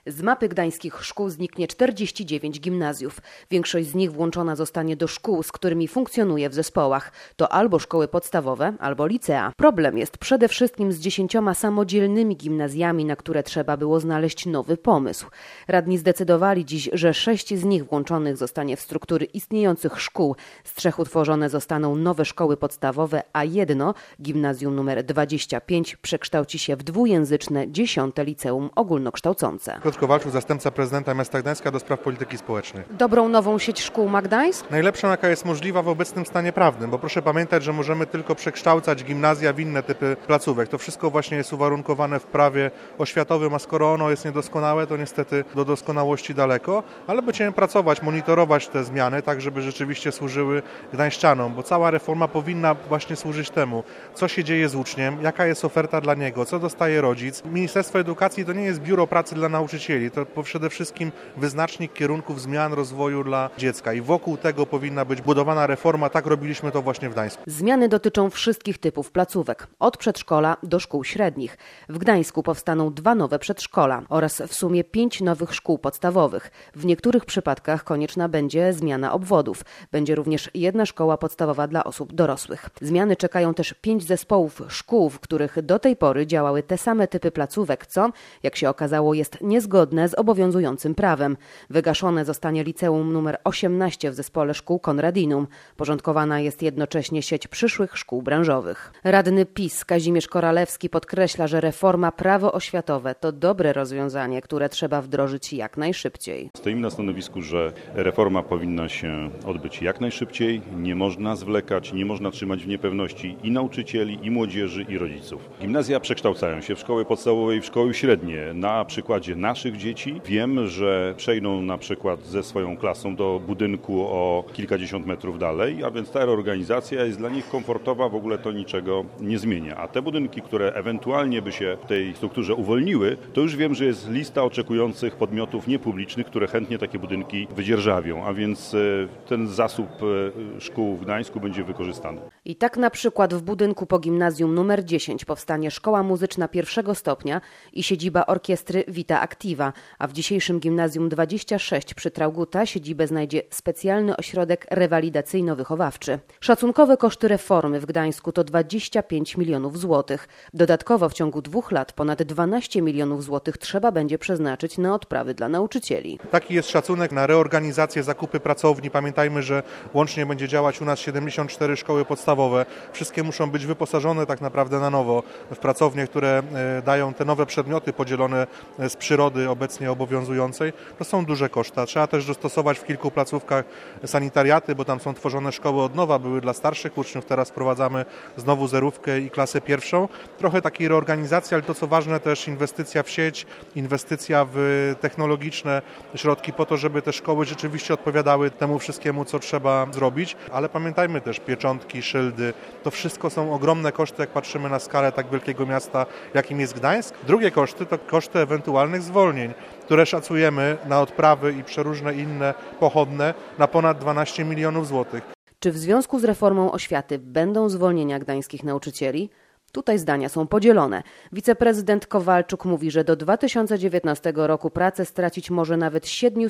Z mapy gdańskich szkół zniknie 49 gimnazjów. Większość z nich włączona zostanie do szkół, z którymi funkcjonuje w zespołach. To albo szkoły podstawowe, albo licea. Problem jest przede wszystkim z 10 samodzielnymi gimnazjami, na które trzeba było znaleźć nowy pomysł. Radni zdecydowali dziś, że 6 z nich włączonych zostanie w struktury istniejących szkół. Z 3 utworzone zostaną nowe szkoły podstawowe, a jedno, gimnazjum nr 25, przekształci się w dwujęzyczne 10. liceum ogólnokształcące. Kowalczuk, zastępca prezydenta miasta Gdańska do spraw polityki społecznej. Dobrą nową sieć szkół ma Gdańsk? Najlepszą, jaka jest możliwa w obecnym stanie prawnym, bo proszę pamiętać, że możemy tylko przekształcać gimnazja w inne typy placówek. To wszystko właśnie jest uwarunkowane w prawie oświatowym, a skoro ono jest niedoskonałe, to niestety do doskonałości daleko, ale będziemy pracować, monitorować te zmiany, tak żeby rzeczywiście służyły gdańszczanom, bo cała reforma powinna właśnie służyć temu, co się dzieje z uczniem, jaka jest oferta dla niego, co dostaje rodzic. Ministerstwo Edukacji to nie jest biuro pracy dla nauczycieli, to przede wszystkim wyznacznik kierunków zmian rozwoju dla dziecka i wokół tego powinna być budowana reforma, tak robiliśmy to właśnie w Gdańsku. Zmiany dotyczą wszystkich typów placówek, od przedszkola do szkół średnich. W Gdańsku powstaną 2 nowe przedszkola oraz w sumie 5 nowych szkół podstawowych. W niektórych przypadkach konieczna będzie zmiana obwodów. Będzie również 1 szkoła podstawowa dla osób dorosłych. Zmiany czekają też 5 zespołów szkół, w których do tej pory działały te same typy placówek, co, jak się okazało, jest niezgodne z obowiązującym prawem. Wygaszone zostanie liceum nr 18 w zespole szkół Konradinum. Porządkowana jest jednocześnie sieć przyszłych szkół branżowych. Radny PiS Kazimierz Koralewski podkreśla, że reforma prawo-oświatowe to dobre rozwiązanie, które trzeba wdrożyć jak najszybciej. Stoimy na stanowisku, że reforma powinna się odbyć jak najszybciej. Nie można zwlekać, nie można trzymać w niepewności i nauczycieli, i młodzieży, i rodziców. Gimnazja przekształcają się w szkoły podstawowe i w szkoły średnie. Na przykładzie naszych dzieci wiem, że przejdą na przykład ze swoją klasą do budynku o kilkadziesiąt metrów dalej, a więc ta reorganizacja jest dla nich komfortowa, w ogóle to niczego nie zmienia. A te budynki, które ewentualnie by się w tej strukturze uwolniły, to już wiem, że jest lista oczekujących podmiotów niepublicznych, które chętnie takie budynki wydzierżawią, a więc ten zasób szkół w Gdańsku będzie wykorzystany. I tak na przykład w budynku po gimnazjum nr 10 powstanie szkoła muzyczna 1. stopnia i siedziba orkiestry Vita Activa, a w dzisiejszym gimnazjum 26 przy Traugutta siedzibę znajdzie specjalny ośrodek rewalidacyjno-wychowawczy. Szacunkowe koszty reformy w Gdańsku to 25 milionów złotych. Dodatkowo w ciągu 2 lat ponad 12 milionów złotych trzeba będzie przeznaczyć na odprawy dla nauczycieli. Taki jest szacunek na reorganizację, zakupy pracowni. Pamiętajmy, że łącznie będzie działać u nas 74 szkoły podstawowe. Wszystkie muszą być wyposażone tak naprawdę na nowo w pracownie, które dają te nowe przedmioty podzielone z przyrody obecnie obowiązującej. To są duże koszta. Trzeba też dostosować w kilku placówkach sanitariaty, bo tam są tworzone szkoły od nowa, były dla starszych uczniów, teraz wprowadzamy znowu zerówkę i klasę 1. Trochę takiej reorganizacji, ale to co ważne też inwestycja w sieć, inwestycja w technologiczne środki po to, żeby te szkoły rzeczywiście odpowiadały temu wszystkiemu, co trzeba zrobić, ale pamiętajmy też pieczątki, szyldy, to wszystko są ogromne koszty, jak patrzymy na skalę tak wielkiego miasta, jakim jest Gdańsk. Drugie koszty to koszty ewentualnych zwolnień, które szacujemy na odprawy i przeróżne inne pochodne na ponad 12 milionów złotych. Czy w związku z reformą oświaty będą zwolnienia gdańskich nauczycieli? Tutaj zdania są podzielone. Wiceprezydent Kowalczuk mówi, że do 2019 roku pracę stracić może nawet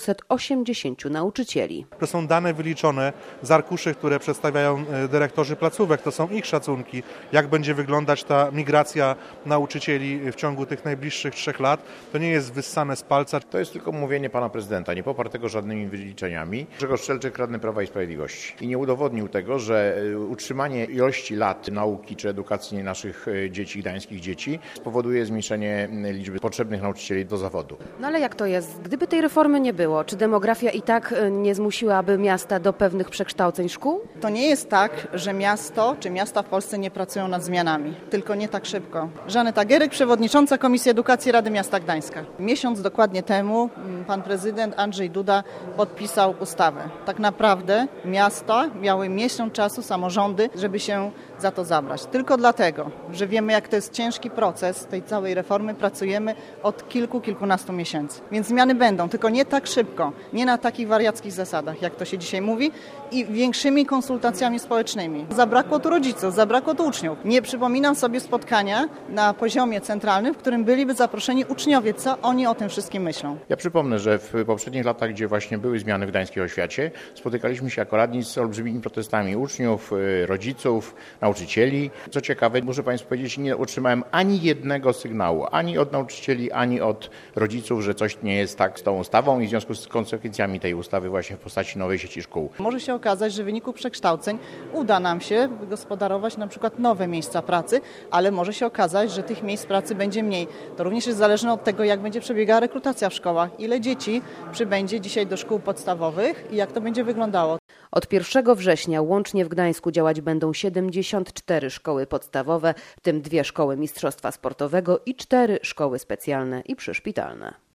780 nauczycieli. To są dane wyliczone z arkuszy, które przedstawiają dyrektorzy placówek. To są ich szacunki, jak będzie wyglądać ta migracja nauczycieli w ciągu tych najbliższych 3 lat. To nie jest wyssane z palca. To jest tylko mówienie pana prezydenta, nie popartego żadnymi wyliczeniami. Grzegorz Strzelczyk, radny Prawa i Sprawiedliwości. I nie udowodnił tego, że utrzymanie ilości lat nauki czy edukacji naszych dzieci, gdańskich dzieci, spowoduje zmniejszenie liczby potrzebnych nauczycieli do zawodu. No ale jak to jest? Gdyby tej reformy nie było, czy demografia i tak nie zmusiłaby miasta do pewnych przekształceń szkół? To nie jest tak, że miasto czy miasta w Polsce nie pracują nad zmianami, tylko nie tak szybko. Żaneta Gieryk, przewodnicząca Komisji Edukacji Rady Miasta Gdańska. Miesiąc dokładnie temu pan prezydent Andrzej Duda podpisał ustawę. Tak naprawdę miasta miały miesiąc czasu, samorządy, żeby się za to zabrać. Tylko dlatego, że wiemy, jak to jest ciężki proces tej całej reformy. Pracujemy od kilkunastu miesięcy. Więc zmiany będą, tylko nie tak szybko, nie na takich wariackich zasadach, jak to się dzisiaj mówi, i większymi konsultacjami społecznymi. Zabrakło tu rodziców, zabrakło tu uczniów. Nie przypominam sobie spotkania na poziomie centralnym, w którym byliby zaproszeni uczniowie, co oni o tym wszystkim myślą. Ja przypomnę, że w poprzednich latach, gdzie właśnie były zmiany w Gdańskiej Oświacie, spotykaliśmy się jako radni z olbrzymimi protestami uczniów, rodziców, nauczycieli. Co ciekawe, muszę Państwu powiedzieć, nie otrzymałem ani jednego sygnału, ani od nauczycieli, ani od rodziców, że coś nie jest tak z tą ustawą i w związku z konsekwencjami tej ustawy właśnie w postaci nowej sieci szkół. Może się okazać, że w wyniku przekształceń uda nam się wygospodarować na przykład nowe miejsca pracy, ale może się okazać, że tych miejsc pracy będzie mniej. To również jest zależne od tego, jak będzie przebiegała rekrutacja w szkołach, ile dzieci przybędzie dzisiaj do szkół podstawowych i jak to będzie wyglądało. Od 1 września łącznie w Gdańsku działać będą 74 szkoły podstawowe, w tym 2 szkoły mistrzostwa sportowego i 4 szkoły specjalne i przyszpitalne.